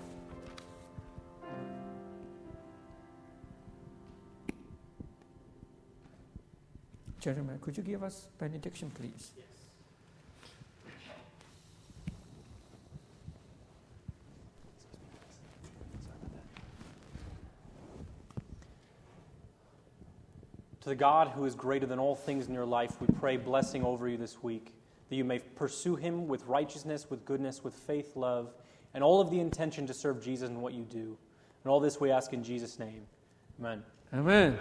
Jeremiah, could you give us benediction, please? To the God who is greater than all things in your life, we pray blessing over you this week, that you may pursue Him with righteousness, with goodness, with faith, love, and all of the intention to serve Jesus in what you do. And all this we ask in Jesus' name. Amen. Amen.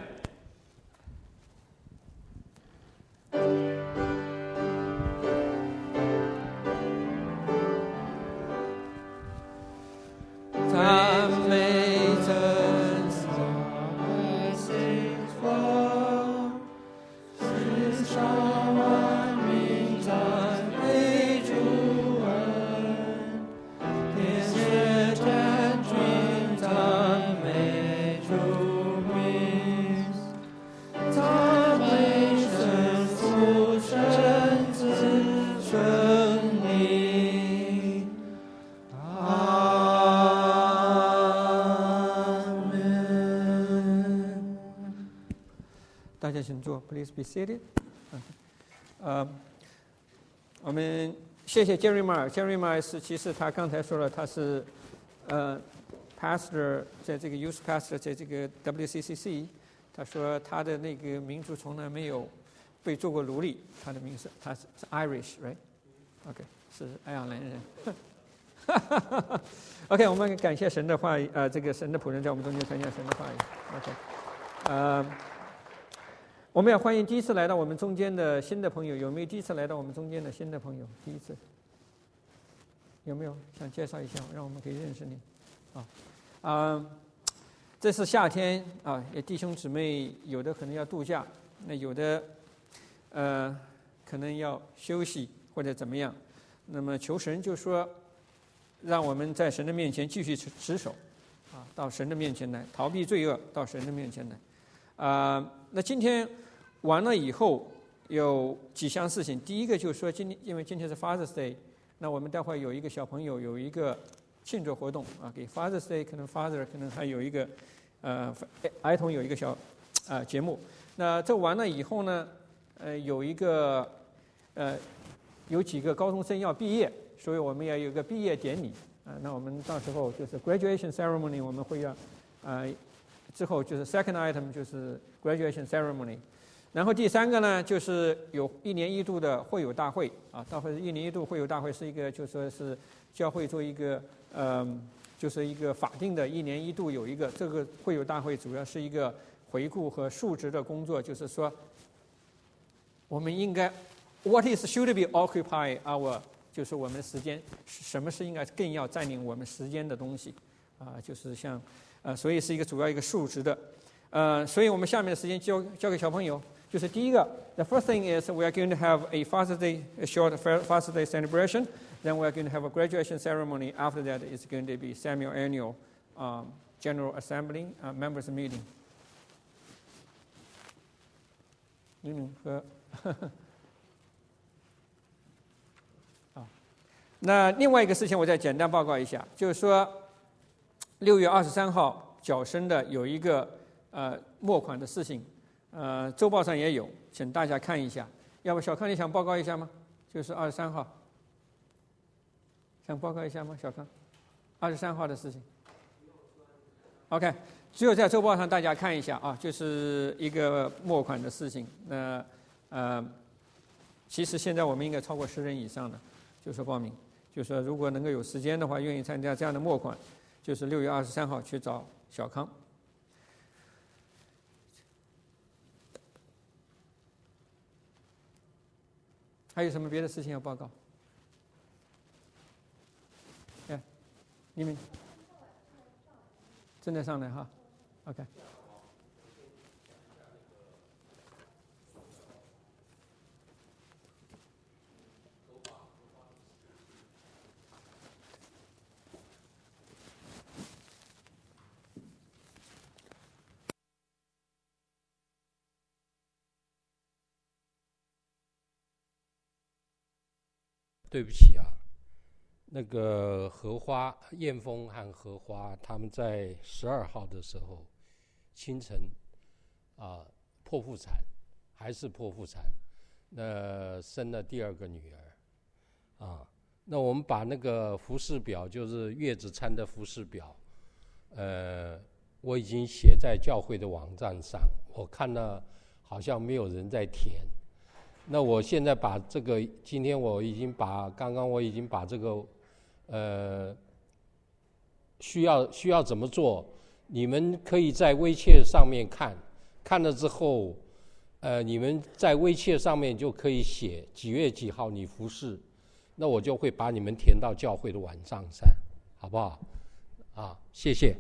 Time may turn, mercies fall. Since someone means I may to earn. This and dreams I may to miss. Time may turn, fortunes certainly. 大家请坐 ，Please be seated. 我们谢谢 Jeremiah。Jeremiah 是，其实他刚才说了，他是pastor， 在这个 youth pastor， 在这个 WCCC。他说他的那个民族从来没有被做过奴隶，他的名字他是 Irish，right？OK， 是爱尔兰人。OK， 我们感谢神的话语，这个神的仆人在我们中间传讲神的话语。OK， 我们要欢迎第一次来到我们中间的新的朋友，有没有第一次来到我们中间的新的朋友？第一次有没有想介绍一下，让我们可以认识你？这是夏天啊，也弟兄姊妹有的可能要度假，那有的可能要休息或者怎么样。那么求神就说，让我们在神的面前继续持守啊，到神的面前来，逃避罪恶，到神的面前来。那今天完了以后有几项事情。第一个就是说，因为今天是 Father's Day， 那我们待会有一个小朋友有一个庆祝活动啊，给 Father's Day 可能 Father 可能还有一个儿童有一个小节目。那这完了以后呢，有一个有几个高中生要毕业，所以我们要有一个毕业典礼那我们到时候就是 graduation ceremony， 我们会要之后就是 second item 就是 graduation ceremony， 然后第三个呢就是有一年一度的会友大会啊，大会一年一度会友大会是一个就说是教会做一个就是一个法定的一年一度有一个这个会友大会，主要是一个回顾和述职的工作，就是说我们应该 what is should be occupy our 就是我们的时间，什么是应该更要占领我们时间的东西就是像所以是一个主要一个述职的所以我们下面的时间交给小朋友。就是第一个 the first thing is we are going to have a Father's Day, a short Father's Day celebration. Then we are going to have a graduation ceremony. After that, it's going to be semi-annual General Assembly members meeting. 和那另外一个事情我再简单报告一下，就是说6月23号缴生的有一个募款的事情，周报上也有，请大家看一下。要不小康你想报告一下吗？就是23号，想报告一下吗？小康，23号的事情。OK， 只有在周报上大家看一下就是一个募款的事情。那其实现在我们应该超过10人以上的，就是报名。就是说，如果能够有时间的话，愿意参加这样的募款，就是6月23号去找小康。还有什么别的事情要报告？你们正在上来哈 ，OK。 对不起啊，那个燕峰和荷花他们在12号的时候清晨剖腹产，还是剖腹产，那生了第2个女儿啊。那我们把那个服饰表，就是月子餐的服饰表，我已经写在教会的网站上，我看了好像没有人在填。那我现在把这个，今天我已经把这个需要怎么做，你们可以在微切上面看了之后，你们在微切上面就可以写几月几号你服侍，那我就会把你们填到教会的网站上，好不好？谢谢。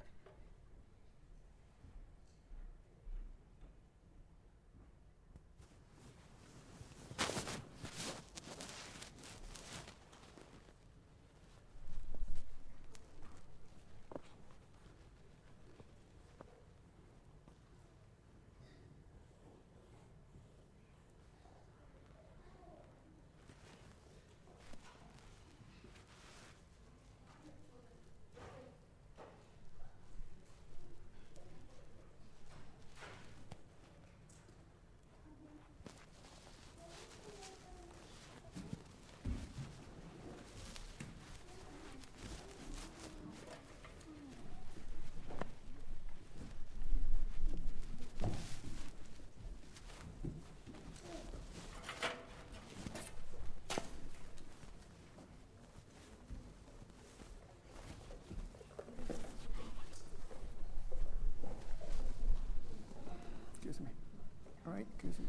Excuse me. All right, excuse me.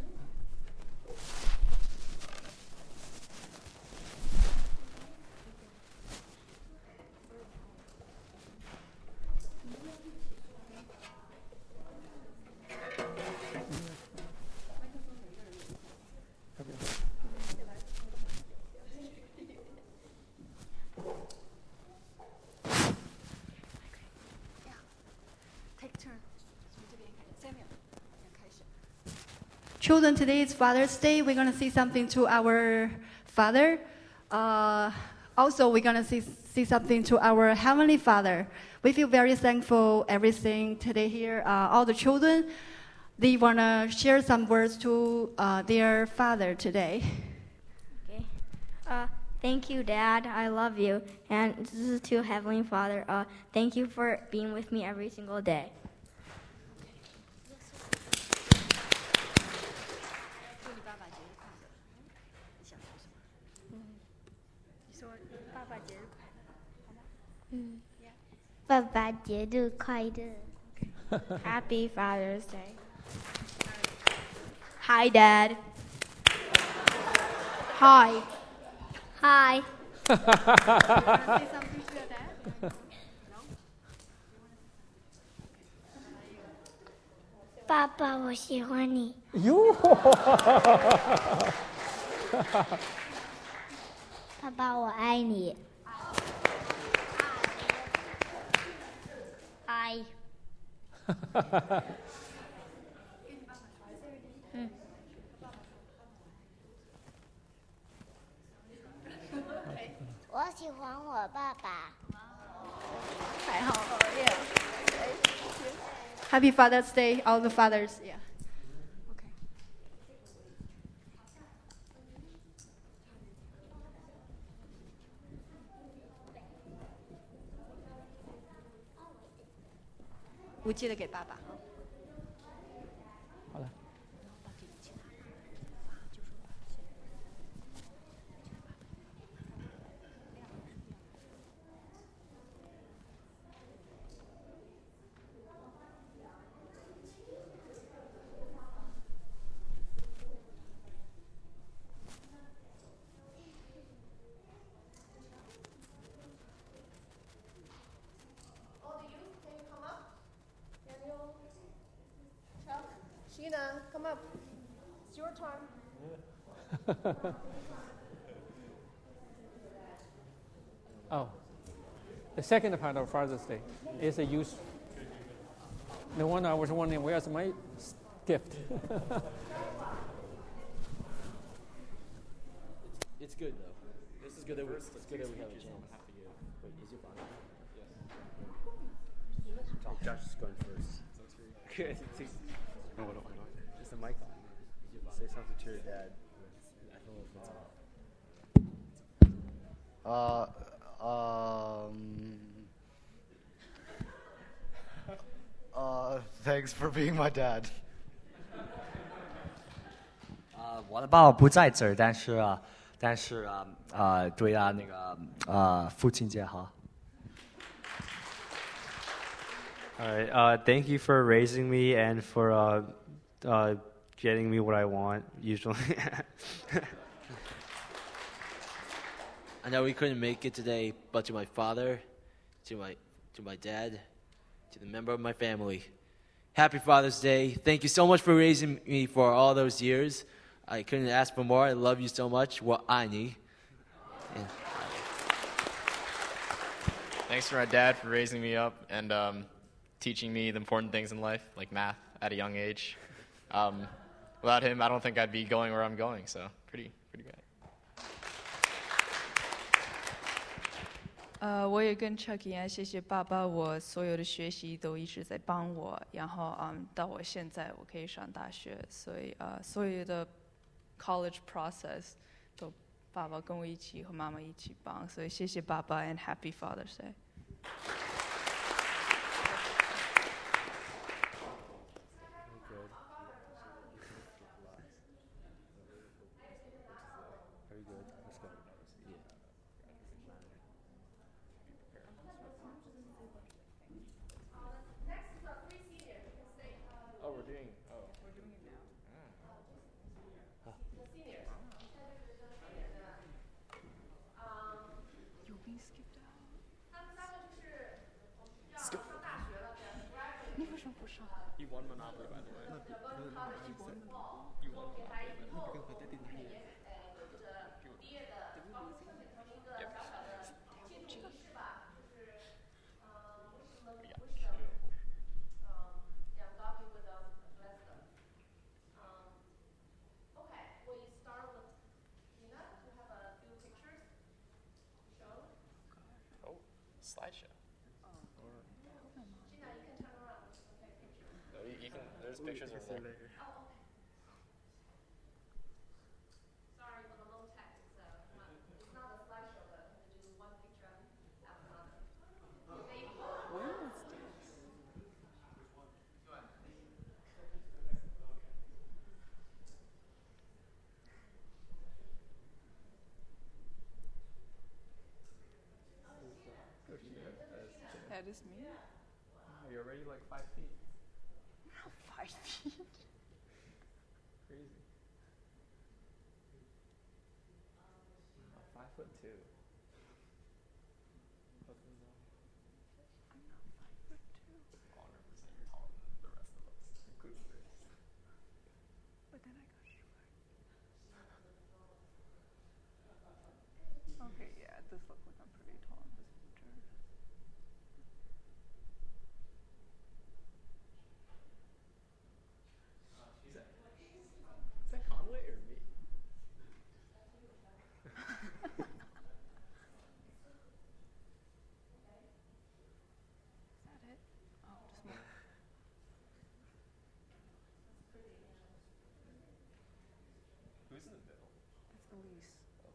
Children, today is Father's Day. We're going to say something to our Father. Also, we're going to say something to our Heavenly Father. We feel very thankful everything today here. All the children, they want to share some words to their father today. Okay. Thank you, Dad. I love you. And this is to Heavenly Father. Thank you for being with me every single day. Happy Father's Day. Hi, Dad. Hi. Hi. Say something to your dad? 爸爸，我喜欢你。 哟， 爸爸，我爱你。爱。我喜欢我爸爸。 太好了 Happy Father's Day, all the fathers. Yeah. Okay. 我记得给爸爸。 好了。 Sheena, come up. It's your time. Oh, the second part of Father's Day is a use. The one I was wondering, where's my gift? It's good though. good that we have a channel. Wait, is your father? Yes. Josh is going first. Good. No, why not? Is the mic on? Say something to your dad. I don't know if it's on. Thanks for being my dad. 我的爸爸不在这儿，但是对他那个父亲节好。 Alright, thank you for raising me and for getting me what I want, usually. I know we couldn't make it today, but to my father, to my dad, to the member of my family, Happy Father's Day. Thank you so much for raising me for all those years. I couldn't ask for more. I love you so much. What I need. Thanks to my dad for raising me up and teaching me the important things in life, like math, at a young age. Without him, I don't think I'd be going where I'm going. So pretty great. 我也跟 Chuck 一样，谢谢爸爸，我所有的学习都一直在帮我，然后到我现在我可以上大学，所以所有的 college process 都爸爸跟我一起和妈妈一起帮，所以谢谢爸爸 and Happy Father's Day。 Slideshow. No, you can. There's pictures over there. Sorry for the low tech. It's not a slideshow, but we do one picture after another. When was this? That is me. Oh, you're already like 5 feet. 5 feet. Crazy. 5'2". I'm not 5'2". 100% taller than the rest of us, including Grace. But then I got short. Okay, yeah, this looks like I'm pretty tall in this picture. Is that Conway or me? Is that it? Oh, just more. Who's in the middle? That's Elise.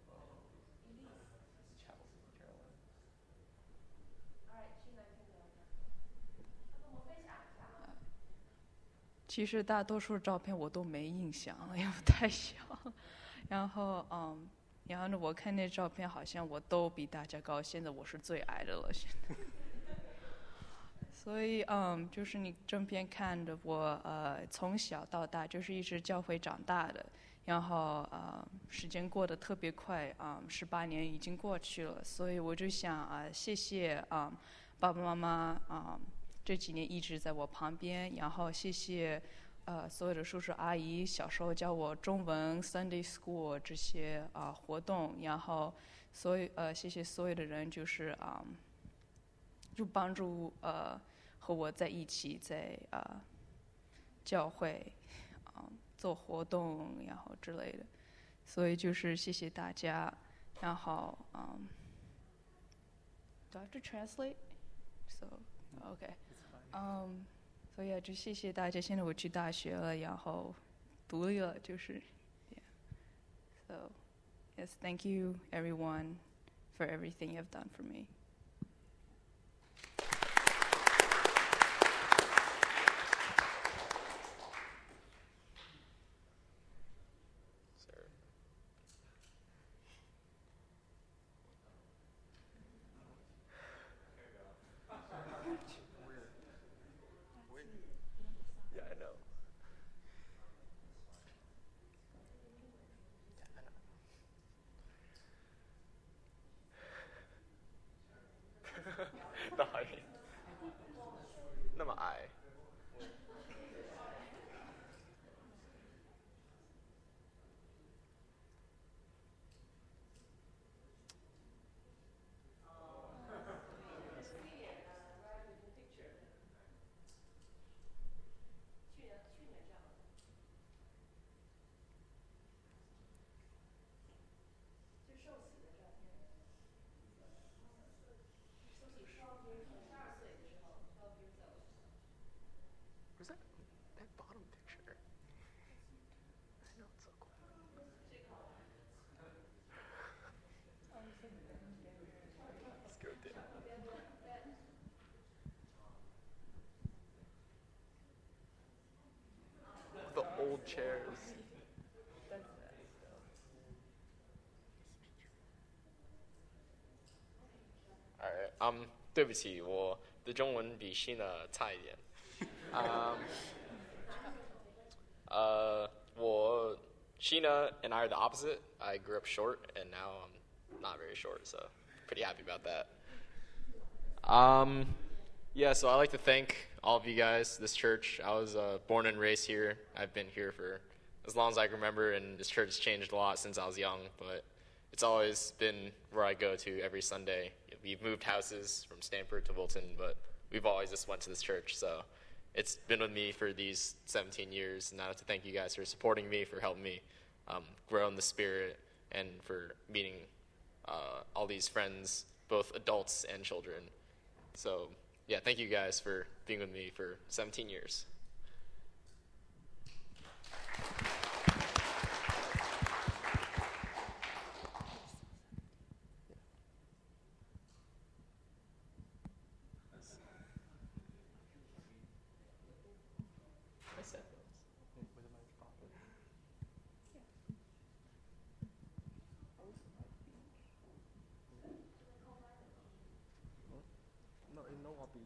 Chapel City, Carolina. Alright, 现在看到我分享一下啊。 其实大多数照片我都没印象，因为我太小。然后呢，我看那照片好像我都比大家高，现在我是最矮的了。现在，所以就是你正片看着我从小到大就是一直教会长大的，然后时间过得特别快，18年已经过去了，所以我就想谢谢爸爸妈妈这几年一直在我旁边，然后谢谢所有的叔叔阿姨小时候教我中文 Sunday School 这些活动，然后谢谢所有的人，就是就帮助和我在一起在教会做活动，然后之类的，所以就是谢谢大家， 然后do I have to translate? So okay. So yeah, 就谢谢大家。现在我去大学了，然后独立了，就是 yeah. So yes, thank you everyone for everything you've done for me. Yeah, I know. The height. 那么矮。Where's that bottom picture? I know it's so cool. Let's go there. The old chairs. Alright, 对不起，我的中文比Sheena差一点。Sheena and I are the opposite. I grew up short, and now I'm not very short, so pretty happy about that. Yeah, so I'd like to thank all of you guys, this church. I was born and raised here. I've been here for as long as I can remember, and this church has changed a lot since I was young, but it's always been where I go to every Sunday. We've moved houses from Stanford to Wilton, but we've always just went to this church, so it's been with me for these 17 years, and I'd like to thank you guys for supporting me, for helping me grow in the spirit, and for meeting all these friends, both adults and children. So, yeah, thank you guys for being with me for 17 years. No, in Nova Beach.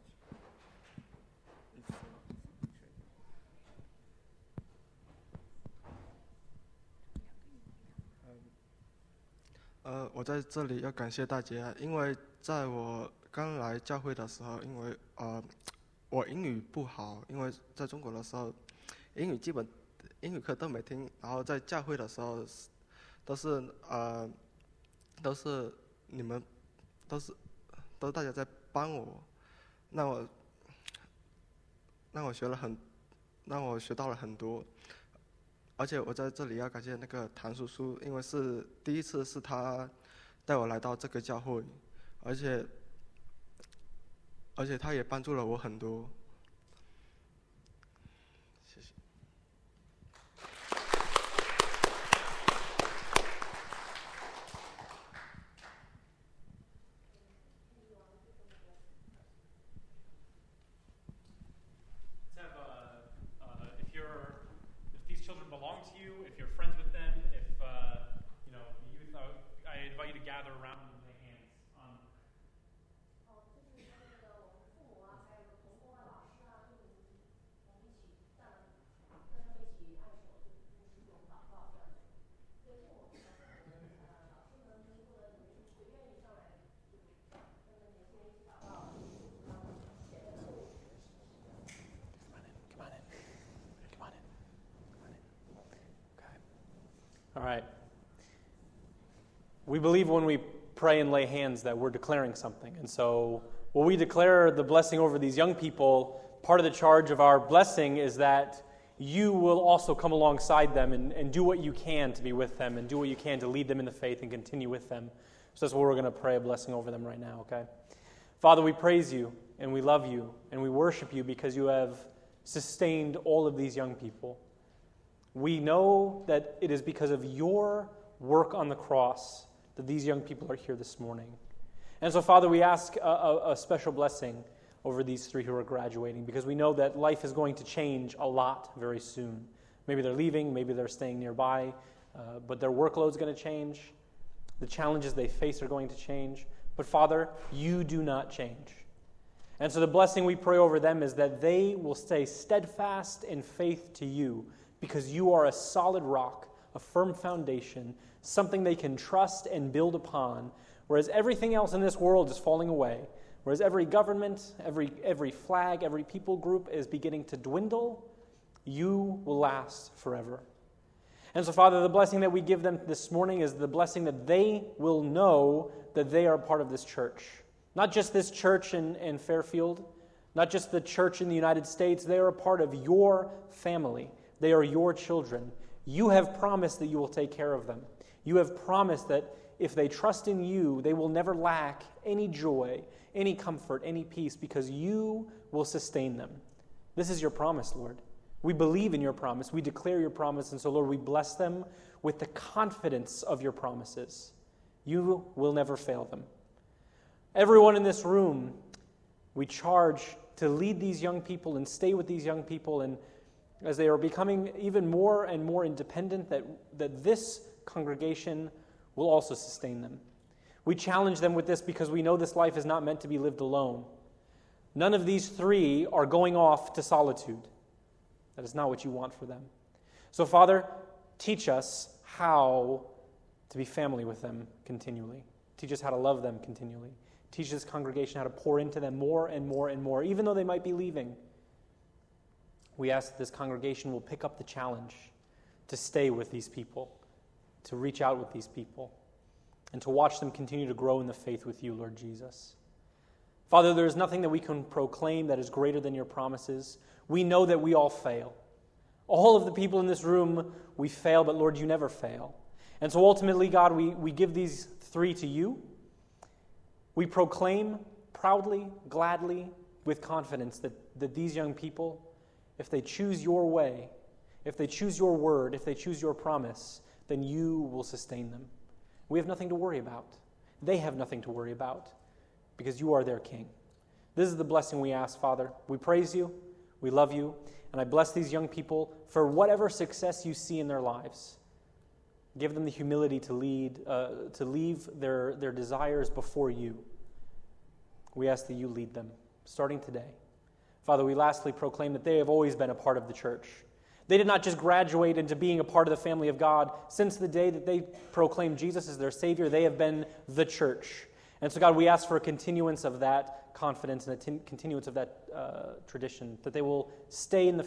It's 我在这里要感谢大家，因为在我刚来教会的时候，因为我英语不好，因为在中国的时候，英语课都没听，然后在教会的时候，都是你们都大家在帮我，让我学到了很多，而且我在这里要感谢那个谭叔叔，因为是第一次是他带我来到这个教会，而且他也帮助了我很多。谢谢。 If these children belong to you, if you're friends with them, if the youth, I invite you to gather around and lay hands on. ，All right. We believe when we pray and lay hands that we're declaring something. And so when we declare the blessing over these young people, part of the charge of our blessing is that you will also come alongside them and do what you can to be with them and do what you can to lead them in the faith and continue with them. So that's what we're going to pray a blessing over them right now, okay? Father, we praise you and we love you and we worship you because you have sustained all of these young people. We know that it is because of your work on the cross that these young people are here this morning. And so, Father, we ask a special blessing over these three who are graduating because we know that life is going to change a lot very soon. Maybe they're leaving, maybe they're staying nearby, but their workload's going to change. The challenges they face are going to change. But, Father, you do not change. And so the blessing we pray over them is that they will stay steadfast in faith to you because you are a solid rock, a firm foundation, something they can trust and build upon, whereas everything else in this world is falling away, whereas every government, every flag, every people group is beginning to dwindle, you will last forever. And so, Father, the blessing that we give them this morning is the blessing that they will know that they are part of this church. Not just this church in Fairfield, not just the church in the United States. They are a part of your family. They are your children. You have promised that you will take care of them. You have promised that if they trust in you, they will never lack any joy, any comfort, any peace, because you will sustain them. This is your promise, Lord. We believe in your promise. We declare your promise. And so, Lord, we bless them with the confidence of your promises. You will never fail them. Everyone in this room, we charge to lead these young people and stay with these young people, and as they are becoming even more and more independent, that this congregation will also sustain them. We challenge them with this because we know this life is not meant to be lived alone. None of these three are going off to solitude. That is not what you want for them. So, Father, teach us how to be family with them continually. Teach us how to love them continually. Teach this congregation how to pour into them more and more and more, even though they might be leaving. We ask that this congregation will pick up the challenge to stay with these people, to reach out with these people, and to watch them continue to grow in the faith with you, Lord Jesus. Father, there is nothing that we can proclaim that is greater than your promises. We know that we all fail. All of the people in this room, we fail, but Lord, you never fail. And so ultimately, God, we give these three to you. We proclaim proudly, gladly, with confidence that these young people, if they choose your way, if they choose your word, if they choose your promise, then you will sustain them. We have nothing to worry about. They have nothing to worry about because you are their king. This is the blessing we ask, Father. We praise you, we love you, and I bless these young people for whatever success you see in their lives. Give them the humility to leave their desires before you. We ask that you lead them, starting today. Father, we lastly proclaim that they have always been a part of the church. They did not just graduate into being a part of the family of God. Since the day that they proclaimed Jesus as their Savior, they have been the church. And so, God, we ask for a continuance of that confidence and a continuance of that tradition, that they will stay in the